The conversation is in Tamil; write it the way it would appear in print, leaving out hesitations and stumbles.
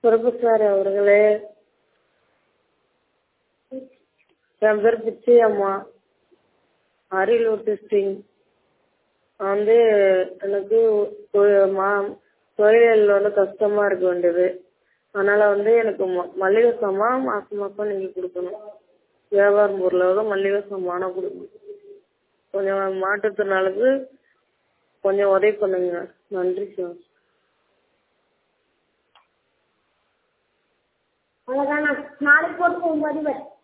பிரபு சார் அவர்களே, என் பேர் பிச்சி அம்மா, அரியலூர் டிஸ்ட்ரிக்ட். எனக்கு தொழில் கஷ்டமா இருக்க வேண்டியது. அதனால எனக்கு மளிகை சாமான் மாசம் மாசம் நீங்க கொடுக்கணும். வியாபாரம் பொருளாக மளிகை சாமானா கொடுக்கணும். கொஞ்சம் மாற்றுத்திறனாளுக்கு கொஞ்சம் உதவி பண்ணுங்க. நன்றி சார். அவ்வளோதானா? நாளைக்கு போட்டு 9 பேர்